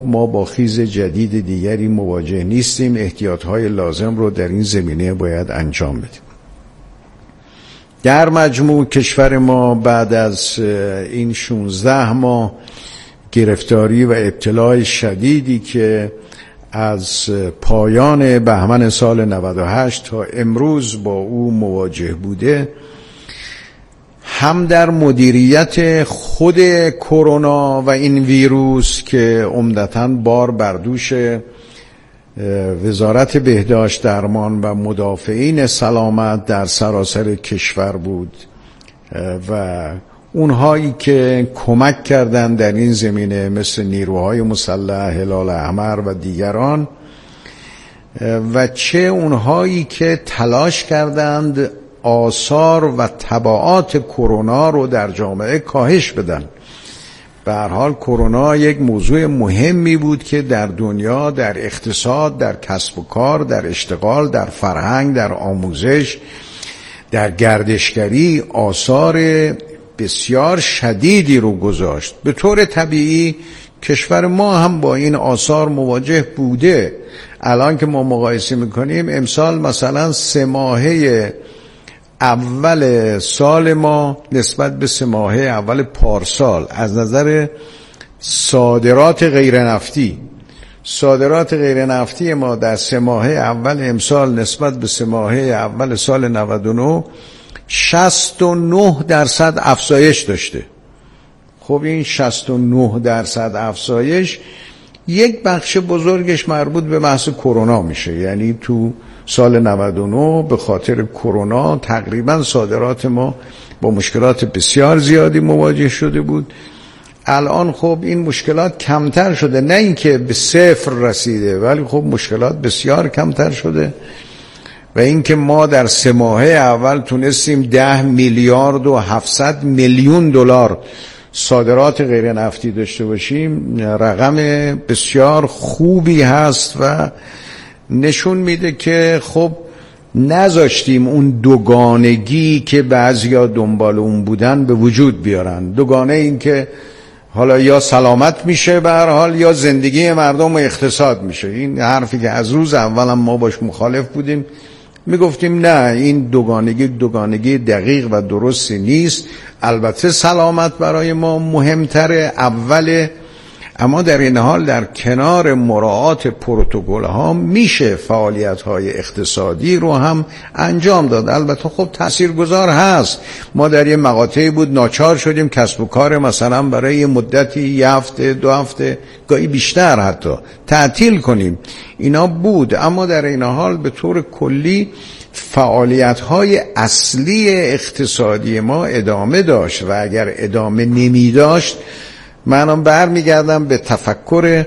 ما با خیز جدید دیگری مواجه نیستیم. احتیاطهای لازم رو در این زمینه باید انجام بدیم. در مجموع کشور ما بعد از این 16 ماه گرفتاری و ابتلای شدیدی که از پایان بهمن سال 98 تا امروز با او مواجه بوده، هم در مدیریت خود کرونا و این ویروس که عمدتاً بار بر دوش وزارت بهداشت، درمان و مدافعین سلامت در سراسر کشور بود و اونهایی که کمک کردند در این زمینه مثل نیروهای مسلح، هلال احمر و دیگران، و چه اونهایی که تلاش کردند آثار و تبعات کرونا رو در جامعه کاهش بدن. به هر حال کرونا یک موضوع مهمی بود که در دنیا، در اقتصاد، در کسب و کار، در اشتغال، در فرهنگ، در آموزش، در گردشگری آثار بسیار شدیدی رو گذاشت. به طور طبیعی کشور ما هم با این آثار مواجه بوده. الان که ما مقایسه میکنیم، امسال مثلا 3 ماهه اول سال ما نسبت به 3 ماهه اول پارسال از نظر صادرات غیر نفتی ما در 3 ماهه اول امسال نسبت به 3 ماهه اول سال 99 69% افزایش داشته. خب این 69% افزایش یک بخش بزرگش مربوط به بحث کرونا میشه. یعنی تو سال 99 به خاطر کرونا تقریبا صادرات ما با مشکلات بسیار زیادی مواجه شده بود. الان خب این مشکلات کمتر شده، نه اینکه به 0 رسیده، ولی خب مشکلات بسیار کمتر شده و اینکه ما در 3 ماهه اول تونستیم 10 میلیارد و 700 میلیون دلار صادرات غیر نفتی داشته باشیم، رقم بسیار خوبی هست و نشون میده که خب نذاشتیم اون دوگانگی که بعضیا دنبال اون بودن به وجود بیارن. دوگانه این که حالا یا سلامت میشه به هر حال یا زندگی مردم و اقتصاد میشه. این حرفی که از روز اول ما باش مخالف بودیم، میگفتیم نه، این دوگانگی دقیق و درستی نیست. البته سلامت برای ما مهمتره اوله، اما در این حال در کنار مراعات پروتکل ها میشه فعالیت های اقتصادی رو هم انجام داد. البته خب تاثیرگذار هست. ما در یه مقاطعی بود ناچار شدیم کسب و کار مثلا برای مدتی 1 هفته 2 هفته گاهی بیشتر حتی تعطیل کنیم، اینا بود. اما در این حال به طور کلی فعالیت های اصلی اقتصادی ما ادامه داشت و اگر ادامه نمی داشت، منم برمیگردم به تفکر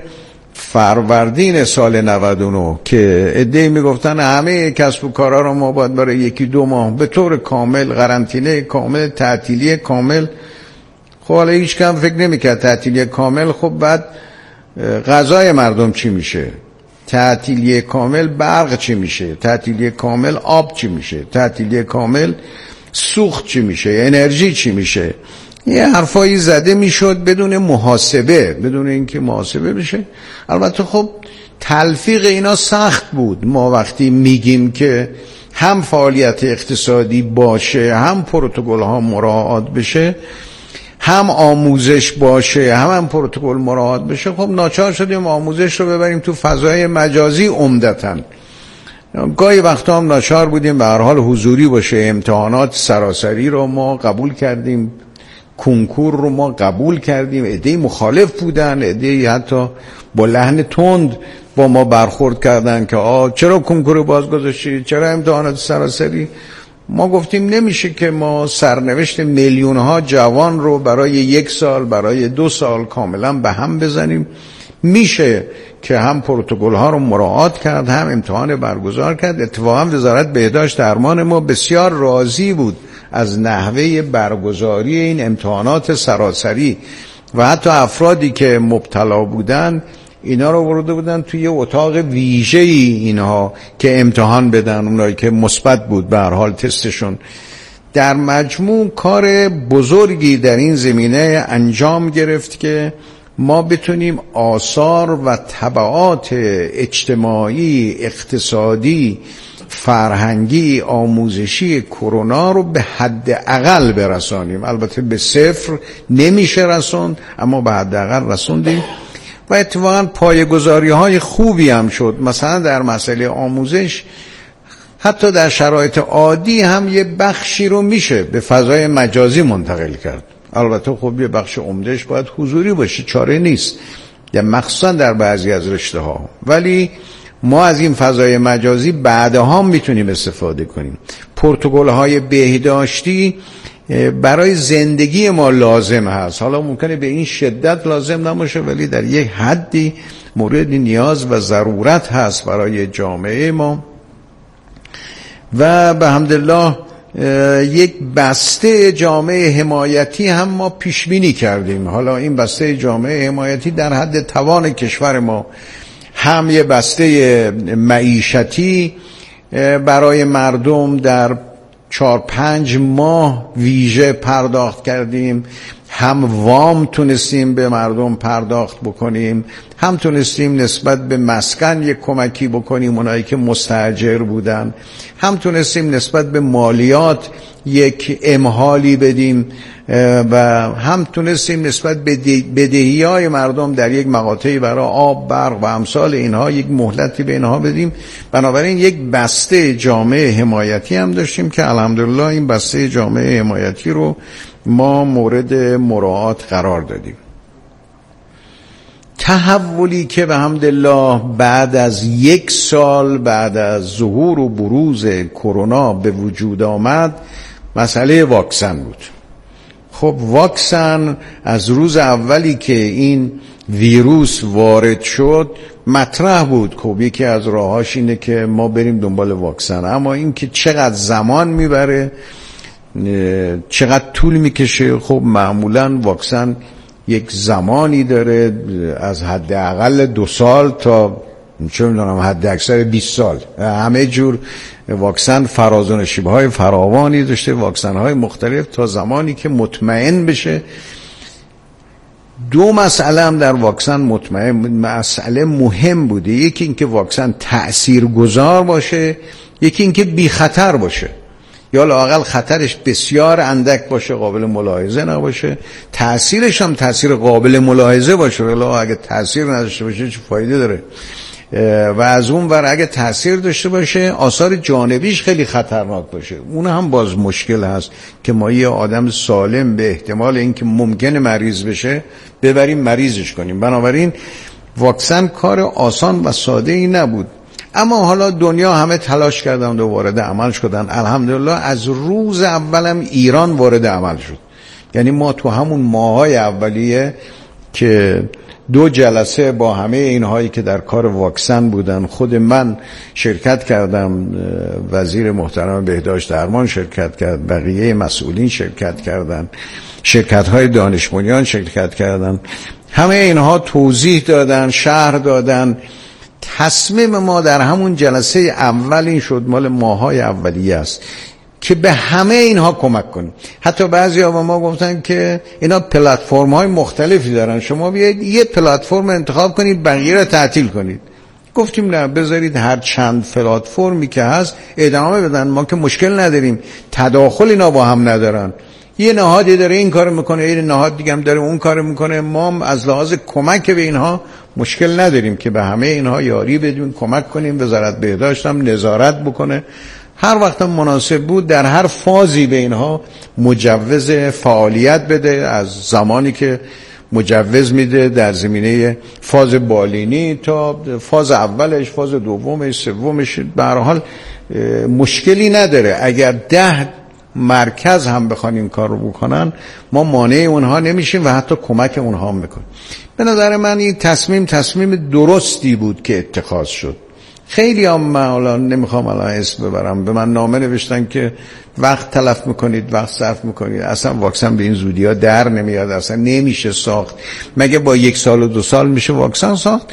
فروردین سال 99 که عده‌ای میگفتن همه کسب و کارها رو ما باید برای 1-2 ماه به طور کامل قرنطینه کامل، تعطیلی کامل. خب حالا هیچ کم فکر نمیکرد تعطیلی کامل، خب بعد غذای مردم چی میشه؟ تعطیلی کامل برق چی میشه؟ تعطیلی کامل آب چی میشه؟ تعطیلی کامل سوخت چی میشه؟ انرژی چی میشه؟ یه حرفایی زده میشد بدون محاسبه، بدون اینکه محاسبه بشه. البته خب تلفیق اینا سخت بود. ما وقتی میگیم که هم فعالیت اقتصادی باشه، هم پروتکل ها مراعات بشه، هم آموزش باشه، هم پروتکل مراعات بشه، خب ناچار شدیم آموزش رو ببریم تو فضای مجازی عمدتاً. گاهی وقتا هم ناچار بودیم به هر حال حضوری باشه. امتحانات سراسری رو ما قبول کردیم، کنکور رو ما قبول کردیم. عده‌ای مخالف بودن، عده‌ای حتی با لحن تند با ما برخورد کردن که چرا کنکور باز گذاشتی، چرا امتحانات سراسری. ما گفتیم نمیشه که ما سرنوشت میلیون ها جوان رو برای 1 سال، برای 2 سال کاملا به هم بزنیم. میشه که هم پروتکل ها رو مراعات کرد، هم امتحان برگزار کرد. اتفاقا وزارت بهداشت درمان ما بسیار راضی بود از نحوه برگزاری این امتحانات سراسری و حتی افرادی که مبتلا بودن اینا رو برده بودن توی اتاق ویژه‌ای اینها که امتحان بدن، اونایی که مثبت بود به هر حال تستشون. در مجموع کار بزرگی در این زمینه انجام گرفت که ما بتونیم آثار و تبعات اجتماعی، اقتصادی، فرهنگی، آموزشی کرونا رو به حد اقل برسانیم. البته به صفر نمیشه رسوند، اما به حد اقل رسوندیم و اتفاقا پایه‌گذاری های خوبی هم شد. مثلا در مسئله آموزش حتی در شرایط عادی هم یه بخشی رو میشه به فضای مجازی منتقل کرد. البته خب یه بخش عمدهش باید حضوری باشه، چاره نیست، یا مخصوصا در بعضی از رشته ها، ولی ما از این فضای مجازی بعدها میتونیم استفاده کنیم. پروتکل های بهداشتی برای زندگی ما لازم هست، حالا ممکنه به این شدت لازم نباشه، ولی در یک حدی مورد نیاز و ضرورت هست برای جامعه ما. و به حمدالله یک بسته جامعه حمایتی هم ما پیش بینی کردیم. حالا این بسته جامعه حمایتی در حد توان کشور ما، هم یه بسته معیشتی برای مردم در 4-5 ماه ویژه پرداخت کردیم، هم وام تونستیم به مردم پرداخت بکنیم، هم تونستیم نسبت به مسکن یک کمکی بکنیم اونایی که مستاجر بودن، هم تونستیم نسبت به مالیات یک امهالی بدیم و هم تونستیم نسبت به بدهی‌های مردم در یک مقاطعی برای آب، برق و امثال اینها یک مهلتی به اینها بدیم. بنابراین یک بسته جامعه حمایتی هم داشتیم که الحمدلله این بسته جامعه حمایتی رو ما مورد مراعات قرار دادیم. تحولی که به حمدالله بعد از 1 سال بعد از ظهور و بروز کرونا به وجود آمد مسئله واکسن بود. خب واکسن از روز اولی که این ویروس وارد شد مطرح بود. خب یکی از راهاش اینه که ما بریم دنبال واکسن، اما این که چقدر زمان میبره، چقدر طول میکشه، خب معمولا واکسن یک زمانی داره از حداقل 2 سال تا چه میدونم حد اکثر 20 سال. همه جور واکسن فراز و نشیب‌های فراوانی داشته، واکسن‌های مختلف، تا زمانی که مطمئن بشه. 2 مسئله هم در واکسن مسئله مهم بوده. یکی اینکه واکسن تأثیرگذار باشه، یکی اینکه بی خطر باشه، یا لااقل خطرش بسیار اندک باشه، قابل ملاحظه نباشه، تأثیرش هم تأثیر قابل ملاحظه باشه. ولی اگه تأثیر نداشته باشه چه فایده داره؟ و از اون ور اگه تأثیر داشته باشه آثار جانبیش خیلی خطرناک باشه، اون هم باز مشکل هست که ما یه آدم سالم به احتمال اینکه ممکنه مریض بشه ببریم مریضش کنیم. بنابراین واکسن کار آسان و ساده ای نبود، اما حالا دنیا همه تلاش کردن و وارد عمل شدن. الحمدلله از روز اولم ایران وارد عمل شد. یعنی ما تو همون ماهای اولیه که 2 جلسه با همه اینهایی که در کار واکسن بودن، خود من شرکت کردم، وزیر محترم بهداشت درمان شرکت کرد، بقیه مسئولین شرکت کردن، شرکت‌های دانش بنیان شرکت کردن، همه اینها توضیح دادن، شرح دادن. تصمیم ما در همون جلسه اول این شد، مال ماهای اولیه است، که به همه اینها کمک کنیم. حتی بعضی‌ها به ما گفتن که اینا پلتفرم‌های مختلفی دارن، شما بیایید یه پلتفرم انتخاب کنید بقیه رو تعطیل کنید. گفتیم نه، بذارید هر چند پلتفرمی که هست ادامه بدن، ما که مشکل نداریم، تداخل اینا با هم ندارن. یه نهادی داره این کارو میکنه، یه نهاد دیگه هم داره اون کارو میکنه، ما از لحاظ کمک به اینها مشکل نداریم که به همه اینها یاری بدیم، کمک کنیم. وزارت بهداشت هم نظارت بکنه، هر وقت مناسب بود در هر فازی به اینها مجوز فعالیت بده. از زمانی که مجوز میده در زمینه فاز بالینی تا فاز اولش، فاز دومش، سومش، به هر حال مشکلی نداره. اگر 10 مرکز هم بخوان این کار رو بکنن ما مانع اونها نمیشیم و حتی کمک اونها هم میکنیم. به نظر من این تصمیم درستی بود که اتخاذ شد. خیلی هم من الان نمیخوام الان اسم ببرم، به من نامه نوشتن که وقت تلف میکنید، وقت صرف میکنید، اصلا واکسن به این زودی ها در نمیاد، اصلا نمیشه ساخت، مگه با 1 سال و 2 سال میشه واکسن ساخت؟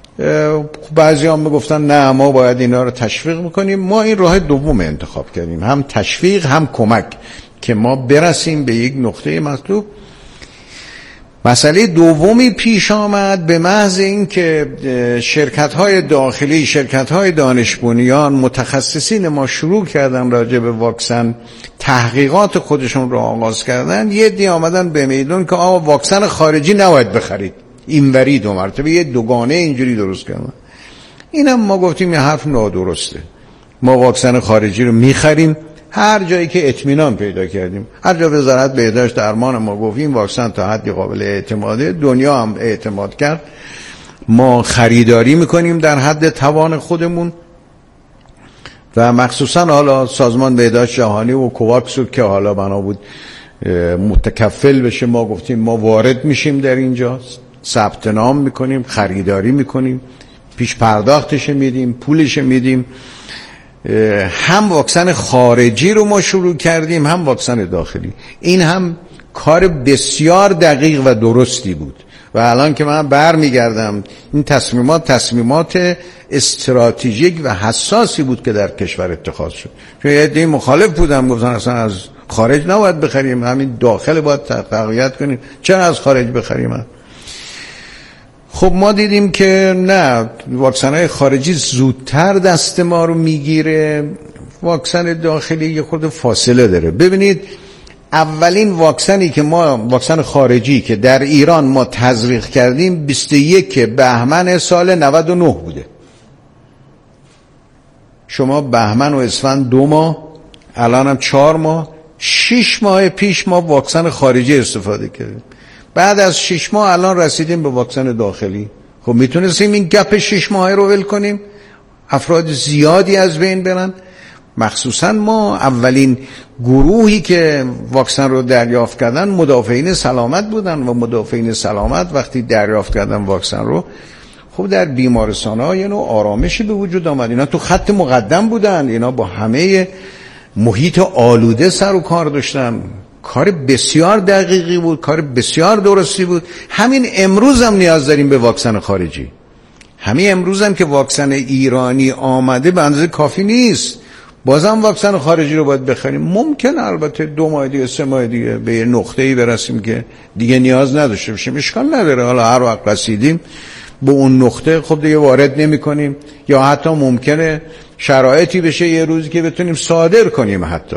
بعضی هم میگفتن نه ما باید اینا رو تشویق میکنیم. ما این راه دوم انتخاب کردیم، هم تشویق هم کمک، که ما برسیم به یک نقطه مطلوب. مسئله دومی پیش آمد به محض این که شرکت‌های داخلی، شرکت‌های دانش بنیان، متخصصین ما شروع کردن راجع به واکسن تحقیقات خودشون رو آغاز کردن، یه عده آمدن به میدون که آقا واکسن خارجی نباید بخرید، اینوری دو مرتبه یه دوگانه اینجوری درست کردن. اینم ما گفتیم این حرف نادرسته. ما واکسن خارجی رو میخریم هر جایی که اطمینان پیدا کردیم. هر جا وزارت بهداشت درمان ما گفتیم واکسن تا حدی قابل اعتماده، دنیا هم اعتماد کرد، ما خریداری میکنیم در حد توان خودمون و مخصوصا حالا سازمان بهداشت جهانی و کوواکس که حالا بنا بود متکفل بشه، ما گفتیم ما وارد میشیم در اینجا، ثبت نام میکنیم، خریداری میکنیم، پیش پرداختش میدیم، پولش میدیم. هم واکسن خارجی رو ما شروع کردیم، هم واکسن داخلی. این هم کار بسیار دقیق و درستی بود و الان که من برمیگردم این تصمیمات استراتژیک و حساسی بود که در کشور اتخاذ شد. چون یه عده مخالف بودم، گفتن اصلا از خارج نباید بخریم، همین داخل باید تقویت کنیم، چرا از خارج بخریم؟ خب ما دیدیم که نه، واکسن‌های خارجی زودتر دست ما رو میگیره، واکسن داخلی یه خورده فاصله داره. ببینید اولین واکسنی که ما، واکسن خارجی که در ایران ما تزریق کردیم 21 بهمن سال 99 بوده. شما بهمن و اسفند 2 ماه، الان هم 4 ماه، 6 ماه پیش ما واکسن خارجی استفاده کردیم. بعد از 6 ماه الان رسیدیم به واکسن داخلی. خب میتونستیم این گپ 6 ماهه رو ول کنیم، افراد زیادی از بین برن. مخصوصا ما اولین گروهی که واکسن رو دریافت کردن مدافعین سلامت بودن و مدافعین سلامت وقتی دریافت کردن واکسن رو، خب در بیمارستان‌ها یه نوع آرامشی به وجود آمد. اینا تو خط مقدم بودن، اینا با همه محیط آلوده سر و کار داشتن. کار بسیار دقیقی بود، کار بسیار درستی بود. همین امروز هم نیاز داریم به واکسن خارجی. همین امروز هم که واکسن ایرانی آمده به اندازه کافی نیست، بازم واکسن خارجی رو باید بخریم. ممکن البته 2 ماه دیگه 3 ماه دیگه به یه نقطه‌ای برسیم که دیگه نیاز نداشته باشیم، اشکال نداره. حالا هر وقت رسیدیم به اون نقطه خب دیگه وارد نمی کنیم، یا حتی ممکنه شرایطی بشه یه روزی که بتونیم صادر کنیم حتی.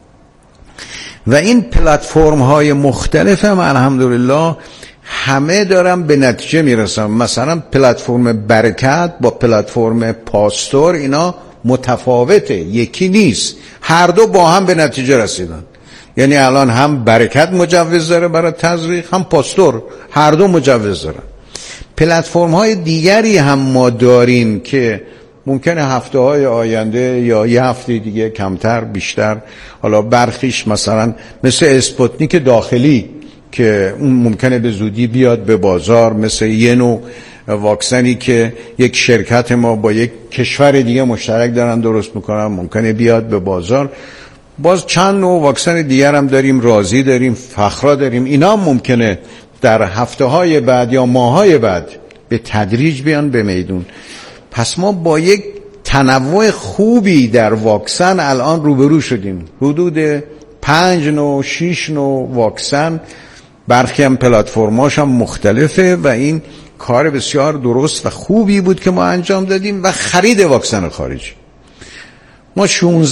و این پلتفرم های مختلف هم الحمدلله همه دارن به نتیجه میرسن. مثلا پلتفرم برکت با پلتفرم پاستور اینا متفاوته، یکی نیست، هر دو با هم به نتیجه رسیدن. یعنی الان هم برکت مجوز داره برای تزریق، هم پاستور، هر دو مجوز دارن. پلتفرم های دیگری هم ما داریم که ممکنه هفته های آینده یا یه هفته دیگه کمتر بیشتر، حالا برخیش مثلا مثل اسپوتنیک داخلی که اون ممکنه به زودی بیاد به بازار، مثل یه نوع واکسنی که یک شرکت ما با یک کشور دیگه مشترک دارن درست میکنن، ممکنه بیاد به بازار. باز چند نوع واکسن دیگر هم داریم، رازی داریم، فخرا داریم. اینا ممکنه در هفته های بعد یا ماه های بعد به تدریج بیان به میدون. پس ما با یک تنوع خوبی در واکسن الان روبرو شدیم، حدود 5 نوع 6 نوع واکسن، برخی هم پلتفرماش هم مختلفه و این کار بسیار درست و خوبی بود که ما انجام دادیم. و خرید واکسن خارجی ما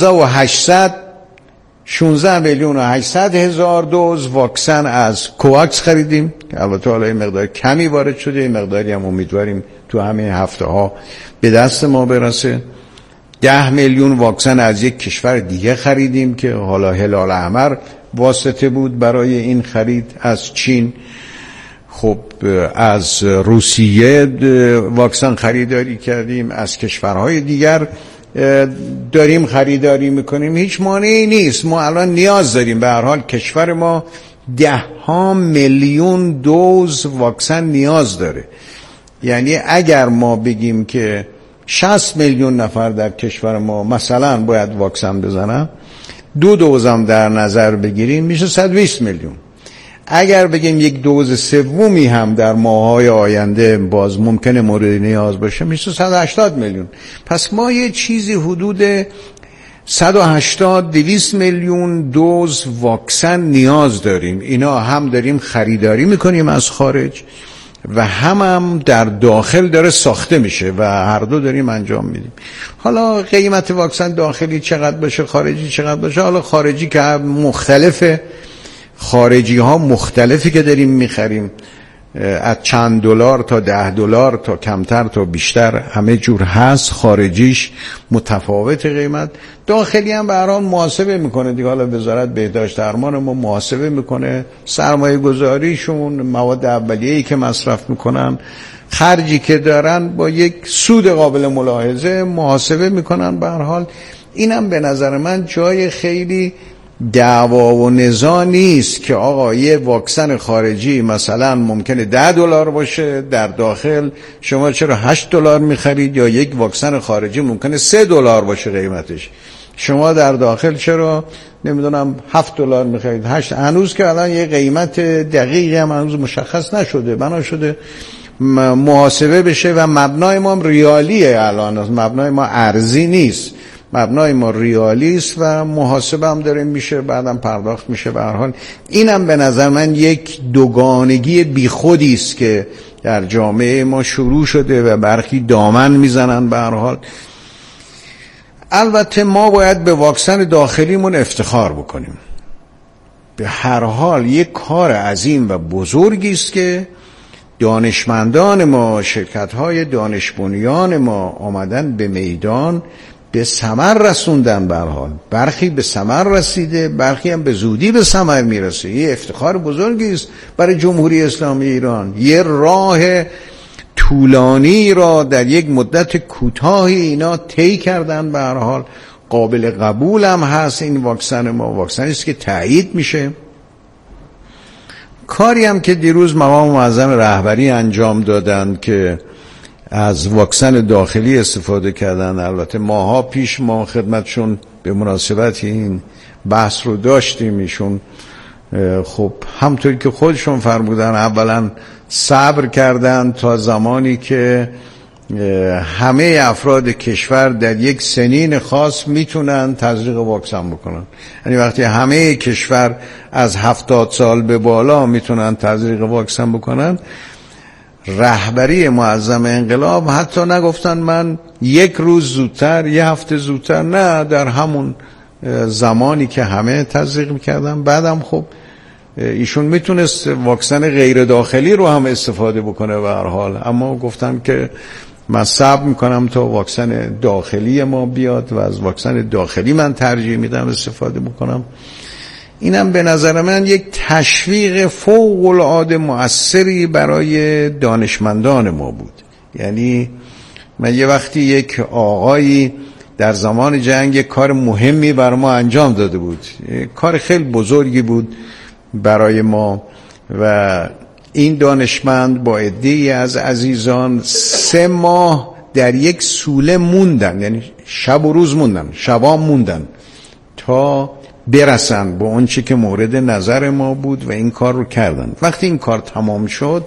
16 میلیون و 800 هزار دوز واکسن از کوواکس خریدیم که البته حالا این مقدار کمی وارد شده، این مقداری هم امیدواریم تو همین هفته ها به دست ما برسه. 10 میلیون واکسن از یک کشور دیگه خریدیم که حالا هلال احمر واسطه بود برای این خرید، از چین. خب از روسیه واکسن خریداری کردیم، از کشورهای دیگر داریم خریداری میکنیم. هیچ مانعی نیست، ما الان نیاز داریم. به هر حال کشور ما 10 میلیون دوز واکسن نیاز داره. یعنی اگر ما بگیم که 60 میلیون نفر در کشور ما مثلا باید واکسن بزنن، 2 دوزم در نظر بگیریم میشه 120 میلیون. اگر بگیم یک دوز سومی هم در ماه‌های آینده باز ممکنه مورد نیاز باشه، میشه 180 میلیون. پس ما یه چیزی حدود 180-200 میلیون دوز واکسن نیاز داریم. اینا هم داریم خریداری میکنیم از خارج و هم در داخل داره ساخته میشه و هر دو داریم انجام میدیم. حالا قیمت واکسن داخلی چقدر باشه، خارجی چقدر باشه، حالا خارجی که مختلفه، خارجی ها مختلفی که داریم میخریم، از چند دلار تا $10 تا کمتر تا بیشتر همه جور هست. خارجیش متفاوت قیمت، داخلی هم به هر حال محاسبه میکنه دیگه. حالا وزارت بهداشت درمان ما محاسبه میکنه سرمایه گذاریشون، مواد اولیه‌ای که مصرف میکنن، خرجی که دارن، با یک سود قابل ملاحظه محاسبه میکنن. به هر حال اینم به نظر من جای خیلی دعوا و نزاع نیست که آقا یه واکسن خارجی مثلا ممکنه $10 باشه، در داخل شما چرا $8 میخرید، یا یک واکسن خارجی ممکنه $3 باشه قیمتش، شما در داخل چرا نمیدونم $7 میخرید، 8. هنوز که الان یه قیمت دقیقی هم هنوز مشخص نشده، بنا شده محاسبه بشه و مبنای ما ریالیه، الان مبنای ما ارزی نیست، مبنای ما ریالی است و محاسبه هم داره میشه، بعدم پرداخت میشه. به هر حال اینم به نظر من یک دوگانگی بیخودی است که در جامعه ما شروع شده و برخی دامن میزنن. به هر حال البته ما باید به واکسن داخلیمون افتخار بکنیم. به هر حال یک کار عظیم و بزرگی است که دانشمندان ما، شرکت‌های دانش بنیان ما آمدن به میدان، به ثمر رسوندن. به هر حال برخی به ثمر رسیده، برخی هم به زودی به ثمر میرسه. یه افتخار بزرگی است برای جمهوری اسلامی ایران. یه راه طولانی را در یک مدت کوتاهی اینا طی کردن. به هر حال قابل قبول هم هست این واکسن ما، واکسنی است که تایید میشه. کاری هم که دیروز مقام معظم رهبری انجام دادن که از واکسن داخلی استفاده کردن. البته ماها پیش ما خدمتشون به مناسبت این بحث رو داشتیم. ایشون خب همطوری که خودشون فرمودن اولا صبر کردن تا زمانی که همه افراد کشور در یک سنین خاص میتونن تزریق واکسن بکنن. یعنی وقتی همه کشور از 70 سال به بالا میتونن تزریق واکسن بکنن، رهبری معظم انقلاب حتی نگفتن من یک روز زودتر، یه هفته زودتر، نه، در همون زمانی که همه تزریق میکردن. بعدم خب ایشون میتونست واکسن غیر داخلی رو هم استفاده بکنه به هر حال، اما گفتم که من صبر میکنم تا واکسن داخلی ما بیاد و از واکسن داخلی من ترجیح میدم استفاده بکنم. اینم به نظر من یک تشویق فوق العاده مؤثری برای دانشمندان ما بود. یعنی من یه وقتی یک آقایی در زمان جنگ یک کار مهمی بر ما انجام داده بود، کار خیلی بزرگی بود برای ما، و این دانشمند با عده‌ای از عزیزان 3 ماه در یک سوله موندن، یعنی شب و روز موندن، شبا موندن تا برسن به اون چی که مورد نظر ما بود و این کار رو کردن. وقتی این کار تمام شد،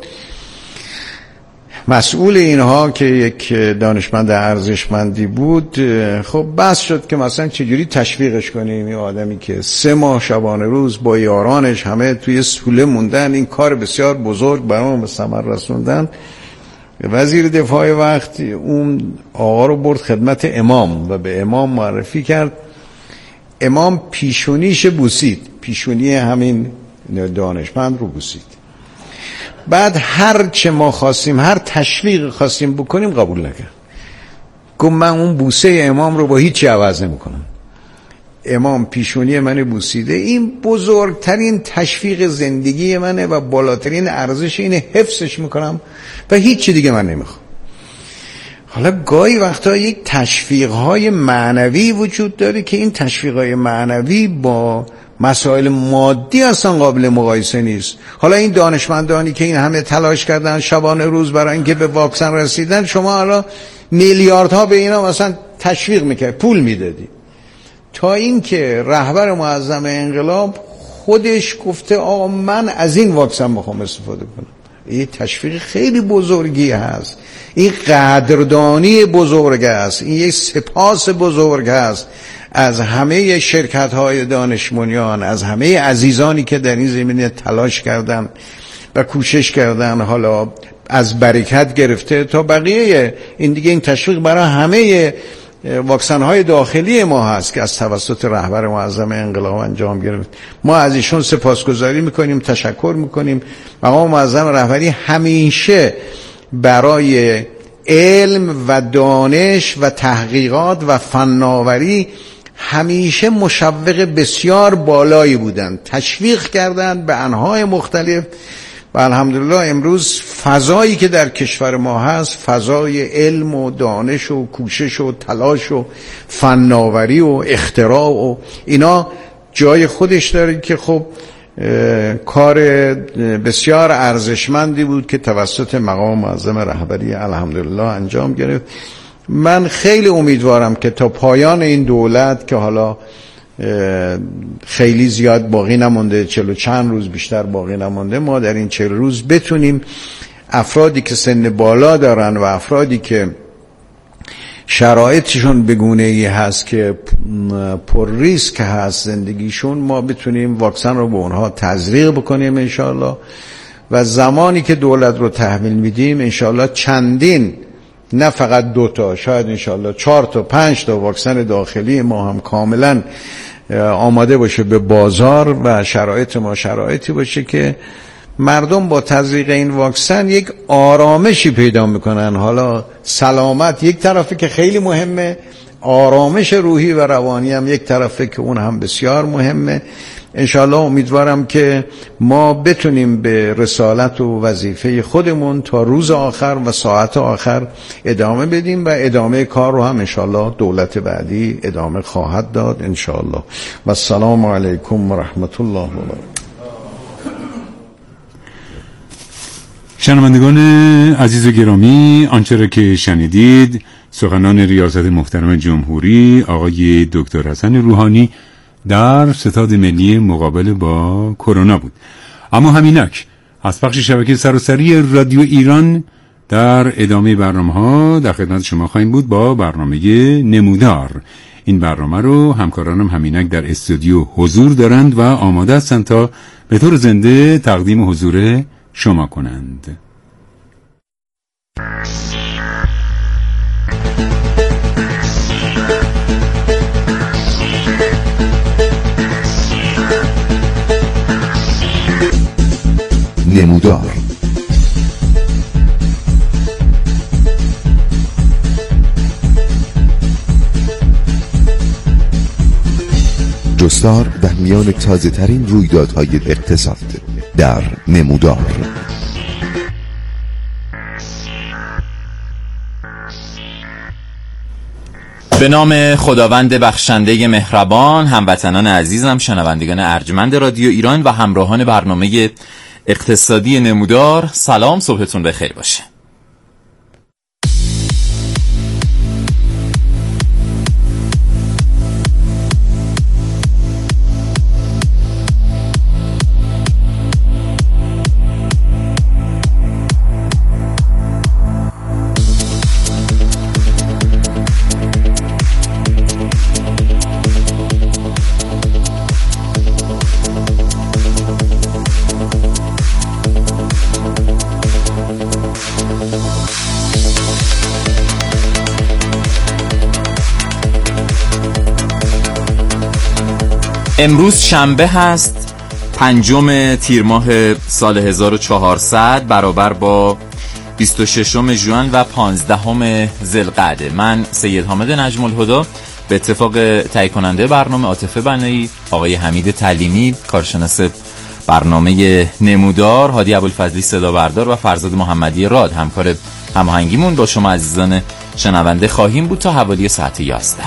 مسئول اینها که یک دانشمند ارزشمندی بود، خب بحث شد که مثلا چجوری تشویقش کنیم. این آدمی که 3 ماه شبانه روز با یارانش همه توی سوله موندن، این کار بسیار بزرگ برام به ثمر رسوندن. وزیر دفاع وقت اون آقا رو برد خدمت امام و به امام معرفی کرد. امام پیشونیش بوسید، پیشونی همین دانشمند رو بوسید. بعد هر چه ما خواستیم، هر تشویق خواستیم بکنیم قبول نکرد. گفت من اون بوسه امام رو با هیچی عوض نمی‌کنم. امام پیشونی من بوسیده، این بزرگترین تشویق زندگی منه و بالاترین ارزش اینه، حفظش میکنم و هیچ دیگه من نمیخوام. حالا گاهی وقتا یک تشویق‌های معنوی وجود داره که این تشویق‌های معنوی با مسائل مادی اصلا قابل مقایسه نیست. حالا این دانشمندانی که این همه تلاش کردن شبانه روز برای اینکه به واکسن رسیدن، شما حالا میلیاردها به اینا مثلا تشویق میکرد، پول میدادی، تا اینکه رهبر معظم انقلاب خودش گفته آقا من از این واکسن میخوام استفاده کنم. این تشویق خیلی بزرگی هست، این قدردانی بزرگ است، این یک سپاس بزرگ است از همه شرکت‌های دانش بنیان، از همه عزیزانی که در این زمینه تلاش کردن و کوشش کردن، حالا از برکت گرفته تا بقیه. این دیگه این تشویق برای همه واکسن‌های داخلی ما هست که از توسط رهبر معظم انقلاب انجام گرفت. ما از ایشون سپاسگزاری میکنیم، تشکر میکنیم. مقام معظم رهبری همیشه برای علم و دانش و تحقیقات و فناوری همیشه مشوق بسیار بالایی بودند، تشویق کردند به انواع مختلف و الحمدلله امروز فضایی که در کشور ما هست، فضای علم و دانش و کوشش و تلاش و فناوری و اختراع و اینا جای خودش داره که خب کار بسیار ارزشمندی بود که توسط مقام معظم رهبری الحمدلله انجام گرفت. من خیلی امیدوارم که تا پایان این دولت که حالا خیلی زیاد باقی نمونده، 40 چند روز بیشتر باقی نمونده، ما در این 40 روز بتونیم افرادی که سن بالا دارن و افرادی که شرایطشون به گونه‌ای هست که پر ریسک هست زندگیشون، ما بتونیم واکسن رو به اونها تزریق بکنیم انشالله. و زمانی که دولت رو تحویل میدیم انشالله چندین، نه فقط 2 تا، شاید انشالله 4 تا 5 تا واکسن داخلی ما هم کاملا آماده باشه به بازار و شرایط ما شرایطی باشه که مردم با تزریق این واکسن یک آرامشی پیدا میکنن. حالا سلامت یک طرفی که خیلی مهمه، آرامش روحی و روانی هم یک طرفه که اون هم بسیار مهمه. انشاءالله امیدوارم که ما بتونیم به رسالت و وظیفه خودمون تا روز آخر و ساعت آخر ادامه بدیم و ادامه کار رو هم انشاءالله دولت بعدی ادامه خواهد داد انشاءالله. و السلام علیکم و رحمت الله و برکاته. شنوندگان عزیز و گرامی، آنچه را که شنیدید سخنان ریاست محترم جمهوری آقای دکتر حسن روحانی در ستاد ملی مقابله با کرونا بود. اما همینک از بخش شبکه سراسری رادیو ایران در ادامه برنامه‌ها در خدمت شما خواهیم بود با برنامه نمودار. این برنامه رو همکارانم همینک در استودیو حضور دارند و آماده هستند تا به طور زنده تقدیم حضور شما کنند. نمودار. جستار در میان تازه ترین رویدادهای اقتصاد در نمودار. به نام خداوند بخشنده مهربان، هموطنان عزیزم، شنوندگان ارجمند رادیو ایران و همراهان برنامه اقتصادی نمودار، سلام، صبحتون بخیر باشه. امروز شنبه هست، 5 تیر ماه سال 1400 برابر با 26 ژوئن و 15 ذوالقعده. من سید حامد نجم الهدی به اتفاق تهیه کننده برنامه عاطفه بنایی، آقای حمید تعلیمی کارشناس برنامه نمودار، هادی ابوالفضلی صدا بردار و فرزاد محمدی راد همکار هماهنگیمون با شما عزیزان شنونده خواهیم بود تا حوالی ساعت 11.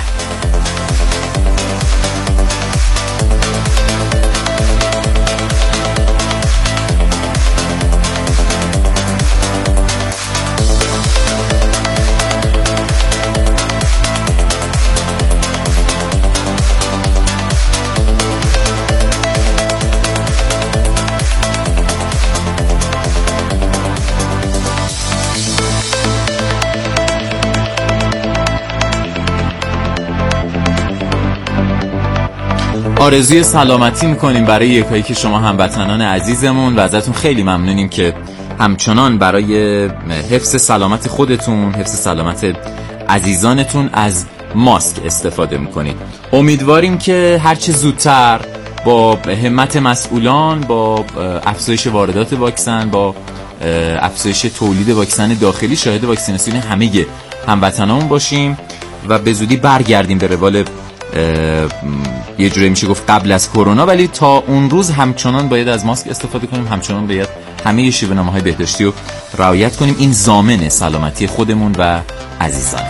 آرزوی سلامتی میکنیم برای یکایی که شما هموطنان عزیزمون و ازتون خیلی ممنونیم که همچنان برای حفظ سلامت خودتون، حفظ سلامت عزیزانتون از ماسک استفاده میکنید. امیدواریم که هرچه زودتر با همت مسئولان، با افزایش واردات واکسن، با افزایش تولید واکسن داخلی شاهد واکسیناسیون همه هموطنامون باشیم و به زودی برگردیم به روال یه جوری میشه گفت قبل از کرونا. ولی تا اون روز همچنان باید از ماسک استفاده کنیم، همچنان باید همه شیوه‌نامه‌های بهداشتی رو رعایت کنیم. این ضامن سلامتی خودمون و عزیزان.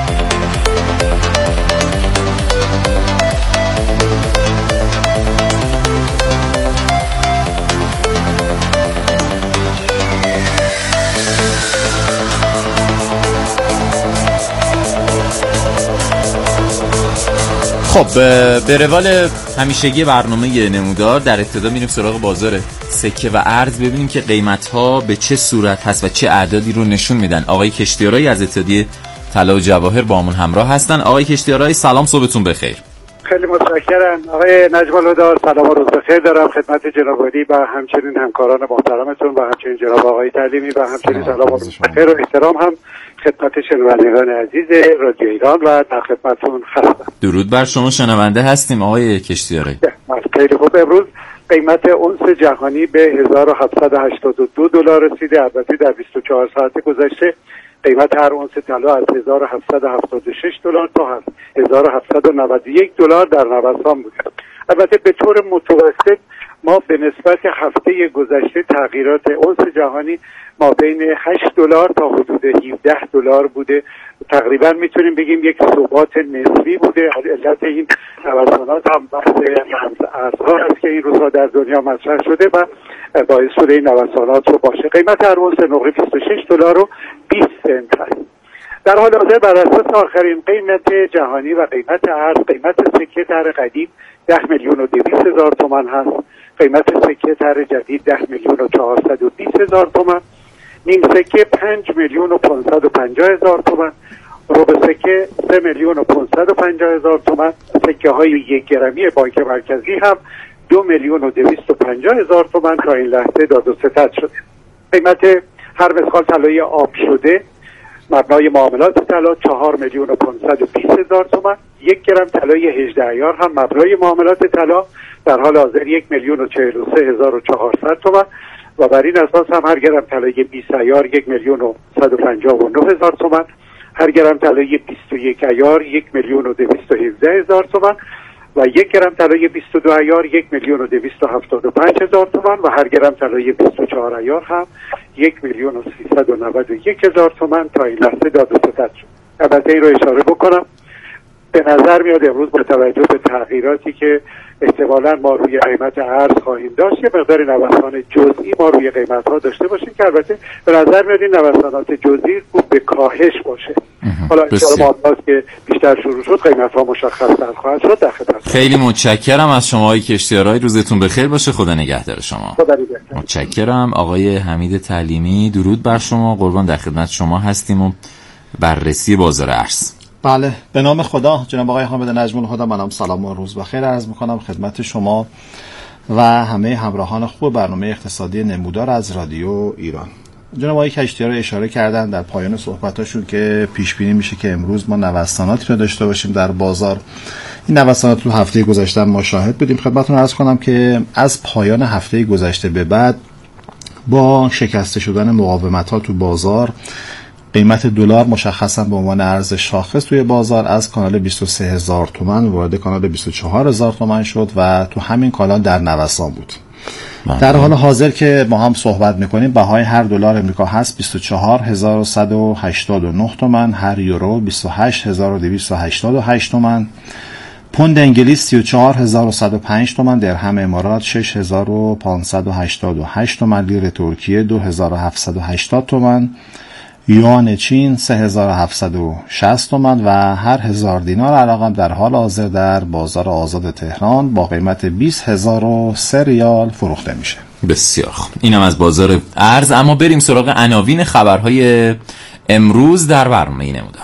خب به روال همیشگی برنامه نمودار در ابتدا میریم سراغ بازار سکه و ارز، ببینیم که قیمت‌ها به چه صورت هست و چه اعدادی رو نشون میدن. آقای کشتیارایی از اتحادیه طلا و جواهر با همون همراه هستن. آقای کشتیارایی سلام، صبحتون بخیر. خیلی متشکرم آقای نجم الهدی، سلام و روز بخیر دارم خدمت جناب عالی و همچنین همکاران محترمتون و همچنین جناب آقای تعلیمی و همچنین سلام و روز بخیر و احترام هم خدمت شنوندگان عزیز رادیو ایران و در خدمتتون هستم. درود بر شما، شنونده هستیم آقای کشتیارایی. خیلی خوب. امروز قیمت اونس جهانی به 1782 دلار رسیده. البته در 24 ساعت گذشته قیمت هر اونس طلا از 1776 دلار تا 1791 دلار در نوسان بوده. البته به طور متوسط ما به نسبت هفته گذشته تغییرات اونس جهانی ما بین 8 دلار تا حدود 17 دلار بوده. تقریبا میتونیم بگیم یک ثبات نسبی بوده. علت این نوسانات هم بحث ارزها است که این روزها در دنیا مطرح شده و باعث شده این نوسانات رو باشه. قیمت هر اونس نقره 26 دلار و 20 سنت هست. در حال حاضر بر اساس آخرین قیمت جهانی و قیمت ارز، قیمت سکه طرح قدیم 10 میلیون و 200 هزار تومان هست. قیمت سکه طرح جدید 10 میلیون و 420 هزار تومان. نیم سکه 5 میلیون و 550 هزار تومان. ربع سکه 3 میلیون و 550 هزار تومان. سکه های 1 گرمی بانک مرکزی هم 2 میلیون و 250 هزار تومان تا این لحظه داد و ستد شده. قیمت هر مسقال طلای آب شده مبنای معاملات طلا 4 میلیون و 520 هزار تومان. 1 گرم طلای 18 عیار هم مبنای معاملات طلا در حال حاضر 1 میلیون و 43 هزار و 400 تومان و بر این اساس هم هر گرم طلای 20 عیار 1 میلیون و 159 هزار تومان. هر گرم طلای 21 عیار 1 میلیون و 217 هزار تومان و 1 گرم طلای 22 عیار 1 میلیون و 275 هزار تومان و هر گرم طلای 24 عیار هم 1 میلیون و 391 هزار تومان تا این لحظه داد و ستد شد. البته این رو اشاره بکنم به نظر میاد امروز با توجه به تغییراتی که احتمالاً ما روی قیمت ارز خواهیم داشت یه مقدار نوسان جزئی ما روی قیمت ها داشته باشیم که البته به نظر میاد این نوسانات جزئی خوب به کاهش باشه. حالا انشاءالله معاملات که بیشتر شروع شد قیمت ها مشخص‌تر خواهد شد. در خدمت. خیلی متشکرم از شما آقای کشتیارایی، روزتون بخیر باشه، خدا نگهدار شما. خدا نگهدار. متشکرم. آقای حمید تعلیمی درود بر شما، قربان در خدمت شما هستیم و بررسی بازار ارز. بله، به نام خدا. جناب آقای حامد نجم الهدی، منم سلام و روز بخیر عرض میکنم خدمت شما و همه همراهان خوب برنامه اقتصادی نمودار از رادیو ایران. جناب آقای کشتیارایی اشاره کردن در پایان صحبتاشون که پیش بینی میشه که امروز ما نوساناتی رو داشته باشیم در بازار. این نوسانات رو هفته گذشته ما شاهد بودیم. خدمتتون عرض کنم که از پایان هفته گذشته به بعد با شکسته شدن مقاومت‌ها تو بازار قیمت دلار مشخصا به عنوان ارز شاخص توی بازار از کانال 23000 تومان وارد کانال 24000 تومان شد و تو همین کانال در نوسان بود. در حال حاضر که ما هم صحبت میکنیم بهای هر دلار امریکا هست 24189 تومان، هر یورو 28288 تومان، پوند انگلیس 34105 تومان، درهم امارات 6588 تومان، لیر ترکیه 2780 تومان، یوان چین 3760 تومان و هر 1000 دینار عراقم در حال حاضر در بازار آزاد تهران با قیمت 20003 ریال فروخته میشه. بسیار خوب، اینم از بازار ارز. اما بریم سراغ عناوین خبرهای امروز در برنامه نمودار.